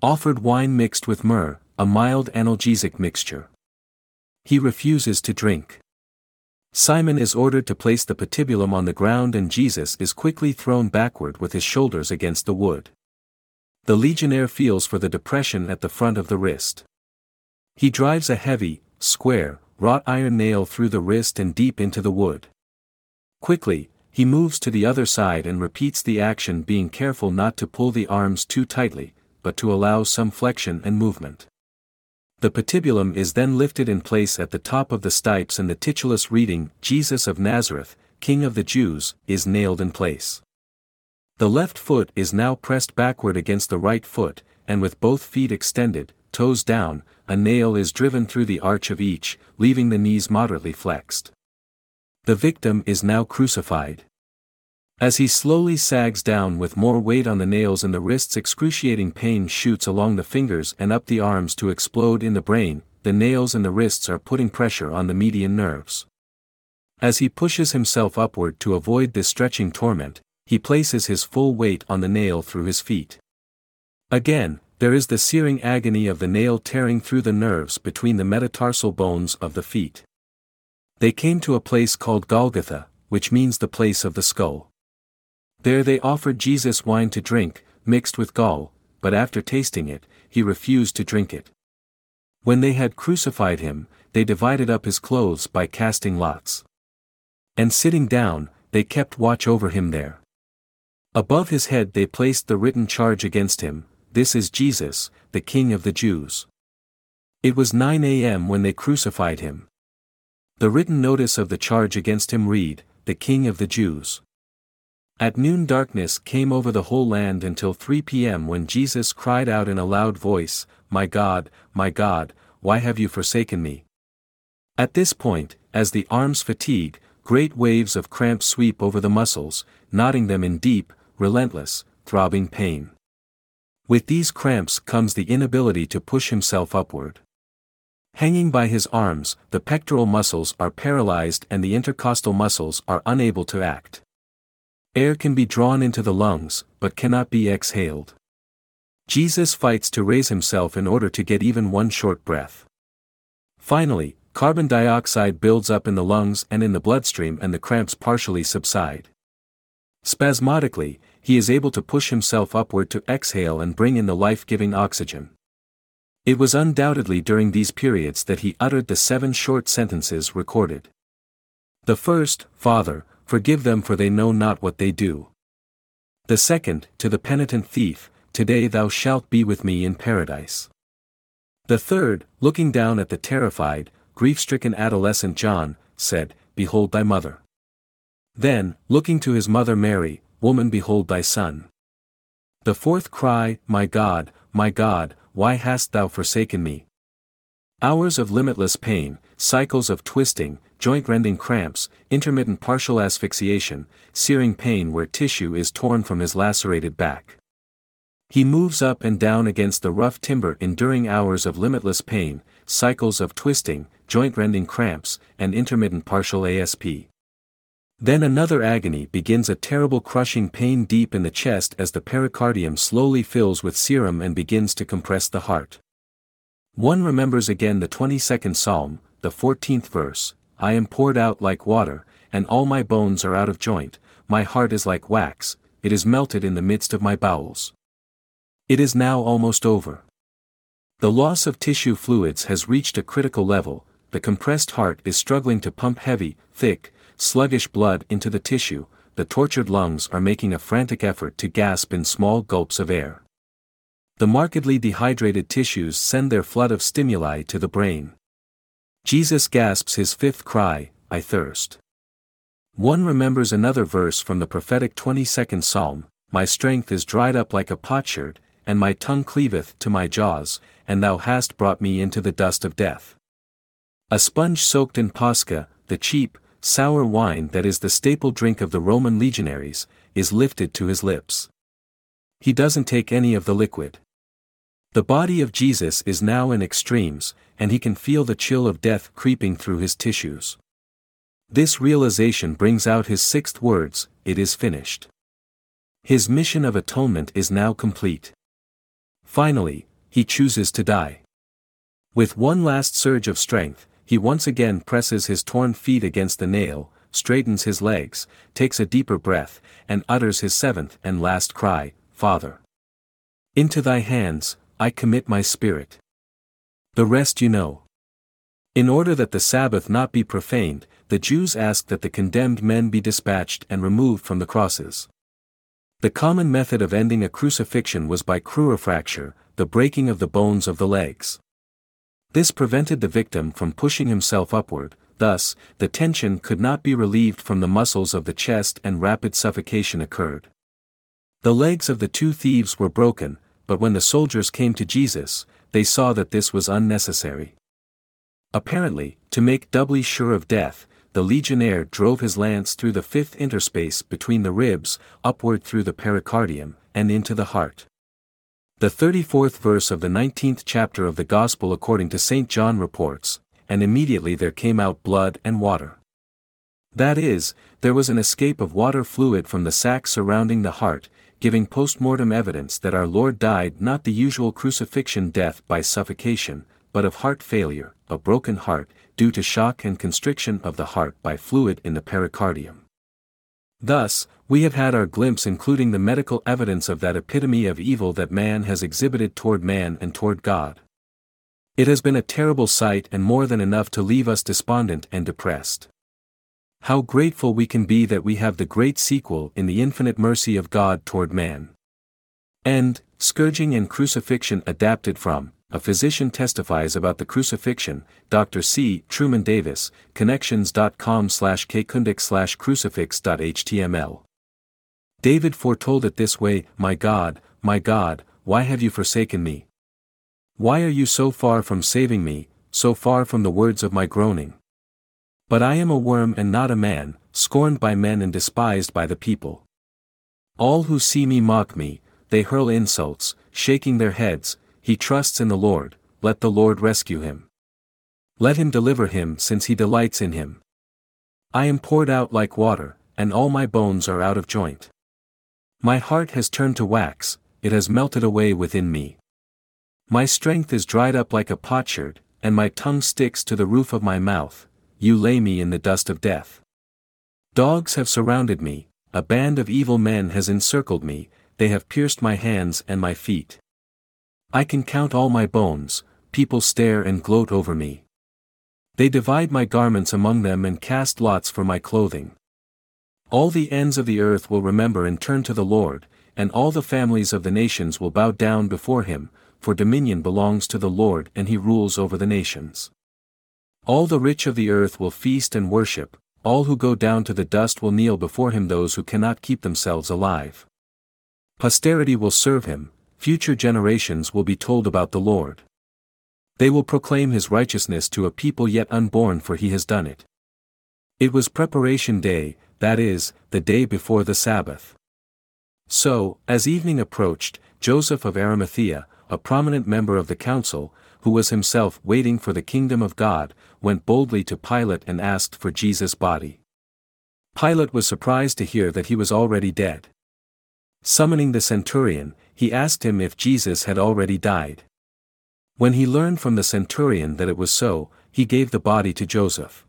Offered wine mixed with myrrh, a mild analgesic mixture. He refuses to drink. Simon is ordered to place the patibulum on the ground and Jesus is quickly thrown backward with his shoulders against the wood. The legionnaire feels for the depression at the front of the wrist. He drives a heavy, square, wrought iron nail through the wrist and deep into the wood. Quickly, he moves to the other side and repeats the action, being careful not to pull the arms too tightly, but to allow some flexion and movement. The patibulum is then lifted in place at the top of the stipes and the titulus reading, Jesus of Nazareth, King of the Jews, is nailed in place. The left foot is now pressed backward against the right foot, and with both feet extended, toes down, a nail is driven through the arch of each, leaving the knees moderately flexed. The victim is now crucified. As he slowly sags down with more weight on the nails and the wrists, excruciating pain shoots along the fingers and up the arms to explode in the brain. The nails and the wrists are putting pressure on the median nerves. As he pushes himself upward to avoid this stretching torment, he places his full weight on the nail through his feet. Again, there is the searing agony of the nail tearing through the nerves between the metatarsal bones of the feet. They came to a place called Golgotha, which means the place of the skull. There they offered Jesus wine to drink, mixed with gall, but after tasting it, he refused to drink it. When they had crucified him, they divided up his clothes by casting lots. And sitting down, they kept watch over him there. Above his head they placed the written charge against him, "This is Jesus, the King of the Jews." It was 9 a.m. when they crucified him. The written notice of the charge against him read, "The King of the Jews." At noon darkness came over the whole land until 3 p.m. when Jesus cried out in a loud voice, my God, why have you forsaken me?" At this point, as the arms fatigue, great waves of cramp sweep over the muscles, knotting them in deep, relentless, throbbing pain. With these cramps comes the inability to push himself upward. Hanging by his arms, the pectoral muscles are paralyzed and the intercostal muscles are unable to act. Air can be drawn into the lungs, but cannot be exhaled. Jesus fights to raise himself in order to get even one short breath. Finally, carbon dioxide builds up in the lungs and in the bloodstream and the cramps partially subside. Spasmodically, he is able to push himself upward to exhale and bring in the life-giving oxygen. It was undoubtedly during these periods that he uttered the 7 short sentences recorded. The first, "Father, forgive them for they know not what they do." The second, to the penitent thief, "Today thou shalt be with me in paradise." The third, looking down at the terrified, grief-stricken adolescent John, said, "Behold thy mother." Then, looking to his mother Mary, "Woman, behold thy son." The fourth cry, my God, why hast thou forsaken me?" Hours of limitless pain, cycles of twisting, joint-rending cramps, intermittent partial asphyxiation, searing pain where tissue is torn from his lacerated back. He moves up and down against the rough timber, enduring hours of limitless pain, cycles of twisting, joint-rending cramps, and intermittent partial ASP. Then another agony begins, a terrible crushing pain deep in the chest as the pericardium slowly fills with serum and begins to compress the heart. One remembers again the 22nd Psalm, the 14th verse, "I am poured out like water, and all my bones are out of joint, my heart is like wax, it is melted in the midst of my bowels." It is now almost over. The loss of tissue fluids has reached a critical level, the compressed heart is struggling to pump heavy, thick, sluggish blood into the tissue, the tortured lungs are making a frantic effort to gasp in small gulps of air. The markedly dehydrated tissues send their flood of stimuli to the brain. Jesus gasps his 5th cry, "I thirst." One remembers another verse from the prophetic 22nd Psalm, "My strength is dried up like a potsherd, and my tongue cleaveth to my jaws, and thou hast brought me into the dust of death." A sponge soaked in Posca, the cheap, sour wine that is the staple drink of the Roman legionaries, is lifted to his lips. He doesn't take any of the liquid. The body of Jesus is now in extremes, and he can feel the chill of death creeping through his tissues. This realization brings out his 6th words, "It is finished." His mission of atonement is now complete. Finally, he chooses to die. With one last surge of strength, he once again presses his torn feet against the nail, straightens his legs, takes a deeper breath, and utters his seventh and last cry, "Father, into thy hands, I commit my spirit." The rest you know. In order that the Sabbath not be profaned, the Jews asked that the condemned men be dispatched and removed from the crosses. The common method of ending a crucifixion was by crurifracture, the breaking of the bones of the legs. This prevented the victim from pushing himself upward, thus, the tension could not be relieved from the muscles of the chest and rapid suffocation occurred. The legs of the two thieves were broken, but when the soldiers came to Jesus, they saw that this was unnecessary. Apparently, to make doubly sure of death, the legionnaire drove his lance through the fifth interspace between the ribs, upward through the pericardium, and into the heart. The 34th verse of the 19th chapter of the Gospel according to St. John reports, "And immediately there came out blood and water." That is, there was an escape of water fluid from the sac surrounding the heart, giving post-mortem evidence that our Lord died not the usual crucifixion death by suffocation, but of heart failure, a broken heart, due to shock and constriction of the heart by fluid in the pericardium. Thus, we have had our glimpse including the medical evidence of that epitome of evil that man has exhibited toward man and toward God. It has been a terrible sight and more than enough to leave us despondent and depressed. How grateful we can be that we have the great sequel in the infinite mercy of God toward man. End, scourging and crucifixion adapted from, A Physician Testifies About the Crucifixion, Dr. C. Truman Davis, connections.com/kkundik/crucifix.html. David foretold it this way, my God, why have you forsaken me? Why are you so far from saving me, so far from the words of my groaning? But I am a worm and not a man, scorned by men and despised by the people. All who see me mock me, they hurl insults, shaking their heads. He trusts in the Lord, let the Lord rescue him. Let him deliver him since he delights in him. I am poured out like water, and all my bones are out of joint. My heart has turned to wax, it has melted away within me. My strength is dried up like a potsherd, and my tongue sticks to the roof of my mouth. You lay me in the dust of death. Dogs have surrounded me, a band of evil men has encircled me, they have pierced my hands and my feet. I can count all my bones, people stare and gloat over me. They divide my garments among them and cast lots for my clothing. All the ends of the earth will remember and turn to the Lord, and all the families of the nations will bow down before him, for dominion belongs to the Lord and he rules over the nations. All the rich of the earth will feast and worship, all who go down to the dust will kneel before him, those who cannot keep themselves alive. Posterity will serve him, future generations will be told about the Lord. They will proclaim his righteousness to a people yet unborn, for he has done it. It was preparation day, that is, the day before the Sabbath. So, as evening approached, Joseph of Arimathea, a prominent member of the council, who was himself waiting for the kingdom of God, went boldly to Pilate and asked for Jesus' body. Pilate was surprised to hear that he was already dead. Summoning the centurion, he asked him if Jesus had already died. When he learned from the centurion that it was so, he gave the body to Joseph.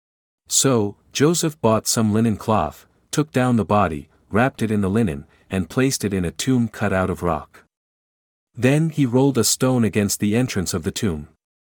So, Joseph bought some linen cloth, took down the body, wrapped it in the linen, and placed it in a tomb cut out of rock. Then he rolled a stone against the entrance of the tomb.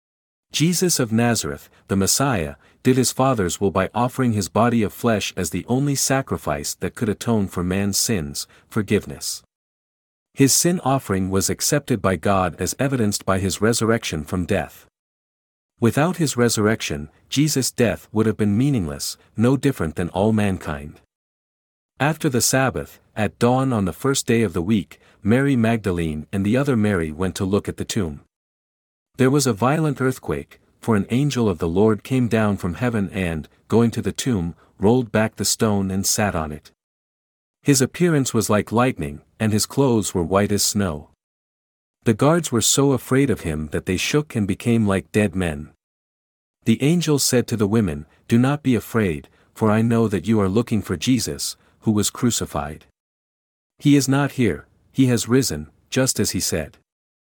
Jesus of Nazareth, the Messiah, did his Father's will by offering his body of flesh as the only sacrifice that could atone for man's sins, forgiveness. His sin offering was accepted by God as evidenced by his resurrection from death. Without his resurrection, Jesus' death would have been meaningless, no different than all mankind. After the Sabbath, at dawn on the first day of the week, Mary Magdalene and the other Mary went to look at the tomb. There was a violent earthquake, for an angel of the Lord came down from heaven and, going to the tomb, rolled back the stone and sat on it. His appearance was like lightning, and his clothes were white as snow. The guards were so afraid of him that they shook and became like dead men. The angel said to the women, "Do not be afraid, for I know that you are looking for Jesus, who was crucified. He is not here, he has risen, just as he said.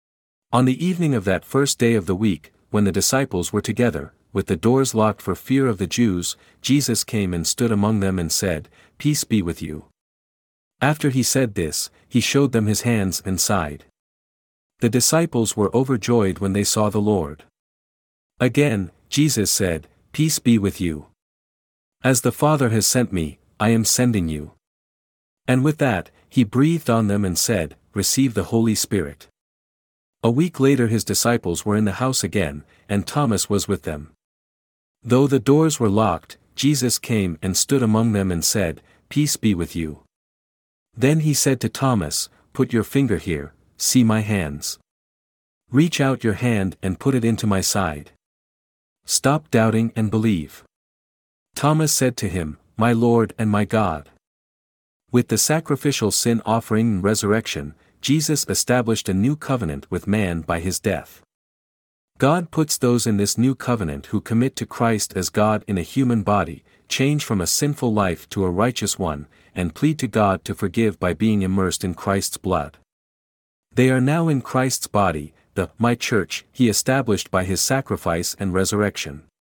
On the evening of that first day of the week, when the disciples were together, with the doors locked for fear of the Jews, Jesus came and stood among them and said, "Peace be with you." After he said this, he showed them his hands and side. The disciples were overjoyed when they saw the Lord. Again, Jesus said, "Peace be with you. As the Father has sent me, I am sending you." And with that, he breathed on them and said, "Receive the Holy Spirit." A week later his disciples were in the house again, and Thomas was with them. Though the doors were locked, Jesus came and stood among them and said, "Peace be with you." Then he said to Thomas, "Put your finger here, see my hands. Reach out your hand and put it into my side. Stop doubting and believe." Thomas said to him, "My Lord and my God." With the sacrificial sin offering and resurrection, Jesus established a new covenant with man by his death. God puts those in this new covenant who commit to Christ as God in a human body, change from a sinful life to a righteous one, and plead to God to forgive by being immersed in Christ's blood. They are now in Christ's body, the My Church, he established by his sacrifice and resurrection.